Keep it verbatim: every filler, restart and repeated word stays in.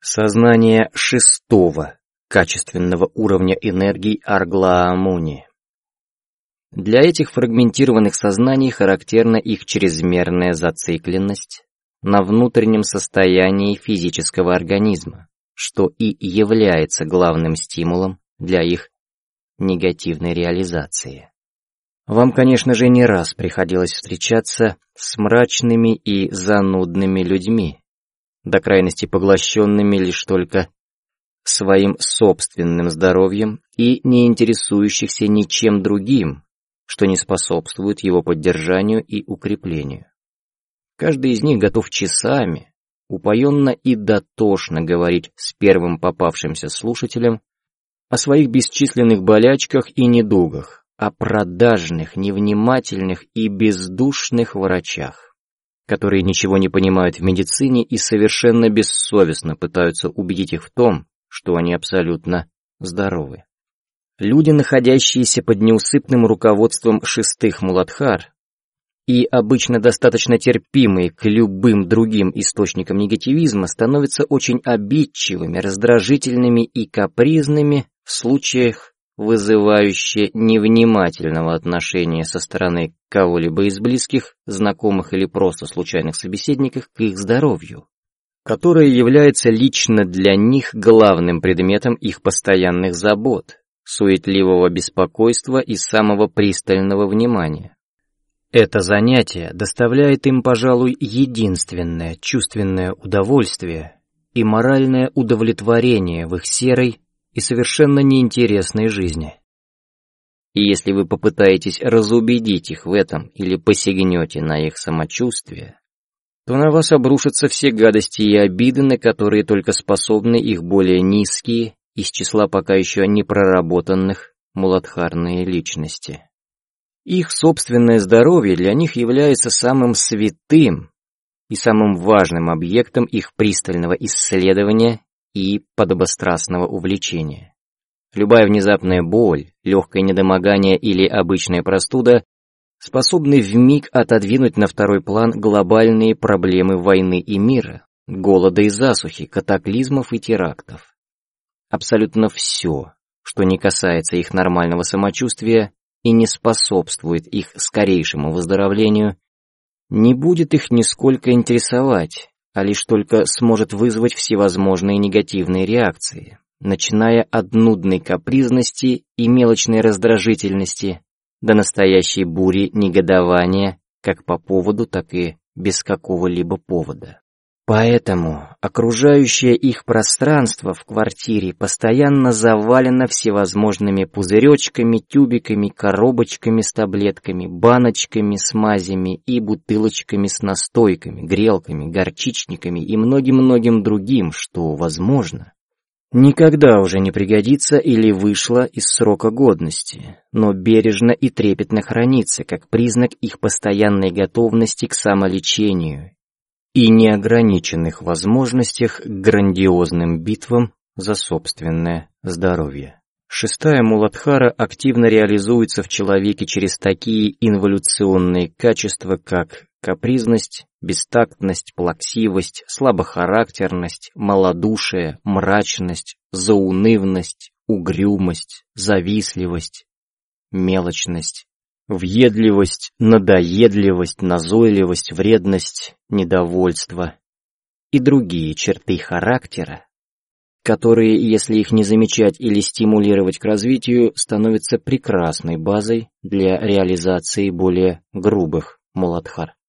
Сознание шестого качественного уровня энергии Арглаа-Муни. Для этих фрагментированных сознаний характерна их чрезмерная зацикленность на внутреннем состоянии физического организма, что и является главным стимулом для их негативной реализации. Вам, конечно же, не раз приходилось встречаться с мрачными и занудными людьми, до крайности поглощенными лишь только своим собственным здоровьем и не интересующихся ничем другим, что не способствует его поддержанию и укреплению. Каждый из них готов часами, упоенно и дотошно говорить с первым попавшимся слушателем о своих бесчисленных болячках и недугах, о продажных, невнимательных и бездушных врачах, которые ничего не понимают в медицине и совершенно бессовестно пытаются убедить их в том, что они абсолютно здоровы. Люди, находящиеся под неусыпным руководством шестых Муладхар и обычно достаточно терпимые к любым другим источникам негативизма, становятся очень обидчивыми, раздражительными и капризными в случаях, вызывающие невнимательного отношения со стороны кого-либо из близких, знакомых или просто случайных собеседников к их здоровью, которое является лично для них главным предметом их постоянных забот, суетливого беспокойства и самого пристального внимания. Это занятие доставляет им, пожалуй, единственное чувственное удовольствие и моральное удовлетворение в их серой и совершенно неинтересной жизни. И если вы попытаетесь разубедить их в этом или посягнете на их самочувствие, то на вас обрушатся все гадости и обиды, на которые только способны их более низкие, из числа пока еще не проработанных, муладхарные личности. Их собственное здоровье для них является самым святым и самым важным объектом их пристального исследования и подобострастного увлечения. Любая внезапная боль, легкое недомогание или обычная простуда способны вмиг отодвинуть на второй план глобальные проблемы войны и мира, голода и засухи, катаклизмов и терактов. Абсолютно все, что не касается их нормального самочувствия и не способствует их скорейшему выздоровлению, не будет их нисколько интересовать, а лишь только сможет вызвать всевозможные негативные реакции, начиная от нудной капризности и мелочной раздражительности до настоящей бури негодования как по поводу, так и без какого-либо повода. Поэтому окружающее их пространство в квартире постоянно завалено всевозможными пузыречками, тюбиками, коробочками с таблетками, баночками с мазями и бутылочками с настойками, грелками, горчичниками и многим-многим другим, что, возможно, никогда уже не пригодится или вышло из срока годности, но бережно и трепетно хранится как признак их постоянной готовности к самолечению и неограниченных возможностях к грандиозным битвам за собственное здоровье. Шестая Муладхара активно реализуется в человеке через такие инволюционные качества, как капризность, бестактность, плаксивость, слабохарактерность, малодушие, мрачность, заунывность, угрюмость, завистливость, мелочность, въедливость, надоедливость, назойливость, вредность, недовольство и другие черты характера, которые, если их не замечать или стимулировать к развитию, становятся прекрасной базой для реализации более грубых муладхар.